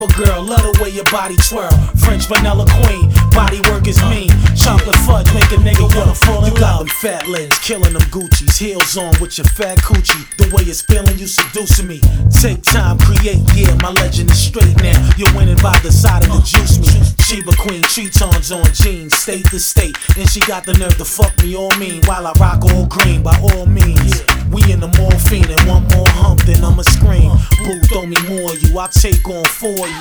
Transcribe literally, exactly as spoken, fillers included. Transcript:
Girl, love the way your body twirl. French vanilla queen, body work is mean. Chocolate fudge make a nigga wanna fall in love. You got them fat legs, killing them Gucci's. Heels on with your fat coochie. The way it's feeling, you seducing me. Take time, create, yeah, my legend is straight now. You're winning by the side of the juice me. Sheba Queen, Tretons on jeans, state to state. And she got the nerve to fuck me all mean while I rock all green, by all means. We in the morphine and one more hump, then I'ma scream. Boo, throw me more, you, I take on for you.